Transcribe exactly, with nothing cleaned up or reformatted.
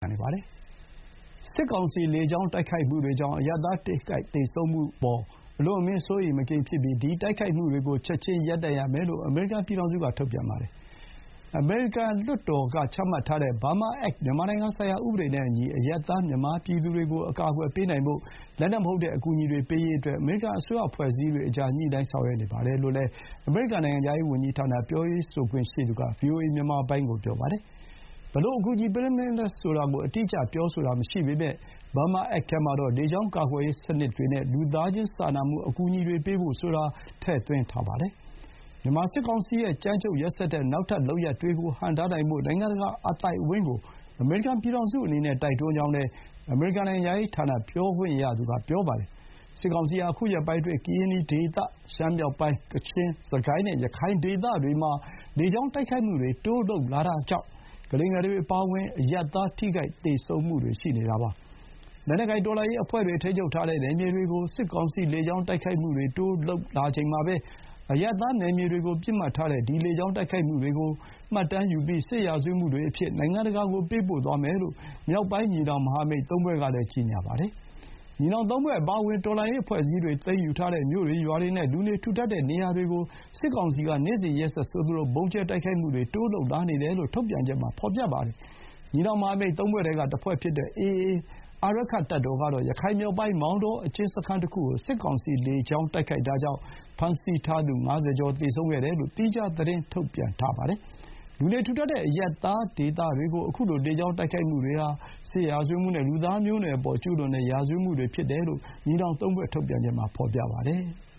နေပါတယ်။ စစ်ကောင်စီလေကြောင်းတိုက်ခိုက်မှုတွေကြောင့်အရပ်သားထိခိုက်သေဆုံးမှုအပေါ်အလွန်အမင်းစိုးရိမ်မကင်းဖြစ်ပြီးဒီတိုက်ခိုက်မှုတွေကိုချက်ချင်းရပ်တန့်ရမယ်လို့အမေရိကန်ပြည်ထောင်စုကထုတ်ပြန်ပါတယ်။ အမေရိကန်လွှတ်တော်ကချမှတ်ထားတဲ့ Burma Act မြန်မာနိုင်ငံဆိုင်ရာဥပဒေနဲ့အညီအရပ်သားမြန်မာပြည်သူတွေကိုအကာအကွယ်ပေးနိုင်ဖို့လက်နက်မဟုတ်တဲ့အကူအညီတွေပေးရေးအတွက်အမေရိကန်အစိုးရအဖွဲ့အစည်းတွေကြားညှိနှိုင်းဆောင်ရွက်နေပါတယ်လို့လည်းအမေရိကန်နိုင်ငံခြားရေးဝန်ကြီးဌာနပြောရေးဆိုခွင့်ရှိသူက ဗွီအိုအေမြန်မာပိုင်းကိုပြောပါတယ်။ ဘယ်လိုအကူအညီပေးမလဲဆိုတာကိုအတိအကျပြောဆိုတာမရှိပေမဲ့ Burma Act ထဲမှာတော့ လေကြောင်းကာကွယ်ရေးစနစ်တွေနဲ့ လူသားချင်းစာနာမှုအကူအညီတွေပေးဖို့ဆိုတာ ထည့်သွင်းထားပါတယ်။ မြန်မာစစ်ကောင်စီရဲ့ကြမ်းကြုတ်ရက်စက်တဲ့နောက်ထပ်လုပ်ရပ်တွေကိုဟန့်တားနိုင်ဖို့နိုင်ငံတကာအသိုက်အဝန်းကိုအမေရိကန်ပြည်ထောင်စုအနေနဲ့တိုက်တွန်းကြောင်းလည်းအမေရိကန်နိုင်ငံခြားရေးဌာနပြောခွင့်ရသူကပြောပါတယ်။ စစ်ကောင်စီဟာခုရက်ပိုင်းအတွင်းကရင်နီဒေသ၊ ရှမ်းမြောက်ပိုင်း၊ ကချင်၊ စစ်ကိုင်းနဲ့ ရခိုင်ဒေသတွေမှာလေကြောင်းတိုက်ခိုက်မှုတွေတိုးလုပ်လာတာကြောင့်ကလေးငယ်တွေအပါအဝင်အရပ်သားထိခိုက်သေဆုံးမှုတွေရှိနေတာပါ။ လက်နက်ကိုင်တော်လှန်ရေးအဖွဲ့တွေထိန်းချုပ်ထားတဲ့နယ်မြေတွေကိုစစ်ကောင်စီလေကြောင်းတိုက်ခိုက်မှုတွေတိုးလုပ်လာချိန်မှာပဲအရပ်သားနယ်မြေတွေကိုပစ်မှတ်ထားတဲ့ဒီလေကြောင်းတိုက်ခိုက်မှုတွေကိုမှတ်တမ်းယူပြီးစစ်ရာဇဝတ်မှုတွေအဖြစ်နိုင်ငံတကာကိုပေးပို့သွားမယ်လို့မြောက်ပိုင်းညီနောင်မဟာမိတ်သုံးဖွဲ့ကလည်းကြေညာပါတယ်။ ညီနောင်သုံးဖွဲ့အပါအဝင်တော်လှန်ရေးအဖွဲ့အစည်းတွေသိမ်းယူထားတဲ့မြို့တွေရွာတွေနဲ့လူနေထူထပ်တဲ့နေရာတွေကိုစစ်ကောင်စီကနေ့စဥ်ရက်ဆက်ဆိုသလိုဗုံးကြဲတိုက်ခိုက်မှုတွေတိုးလုပ်လာနေတယ်လို့ထုတ်ပြန်ချက်မှာဖော်ပြပါတယ်။ ညီနောင်မဟာမိတ်သုံးဖွဲ့ထဲကတဖွဲ့ဖြစ်တဲ့ အေအေ အာရက္ခတပ်တော်ကတော့ရခိုင်မြောက်ပိုင်းမောင်တောအကျဥ်းစခန်းတခုကိုစစ်ကောင်စီလေကြောင်းတိုက်ခိုက်တာကြောင့်ဖမ်းဆီးထားသူ ငါးဆယ်ကျော်သေဆုံးခဲ့တယ်လို့သီးခြားသတင်းထုတ်ပြန်ထားပါတယ်။ လူနေထူထပ်တဲ့အရပ်သားဒေသတွေကိုခုလိုလေကြောင်းတိုက်ခိုက်မှုတွေဟာစစ်ရာဇဝတ်မှုနဲ့လူသားမျိုးနွယ်အပေါ်ကျူးလွန်တဲ့ရာဇဝတ်မှုတွေဖြစ်တယ်လို့ညီနောင်သုံးဖွဲ့ထုတ်ပြန်ချက်မှာဖော်ပြပါတယ်။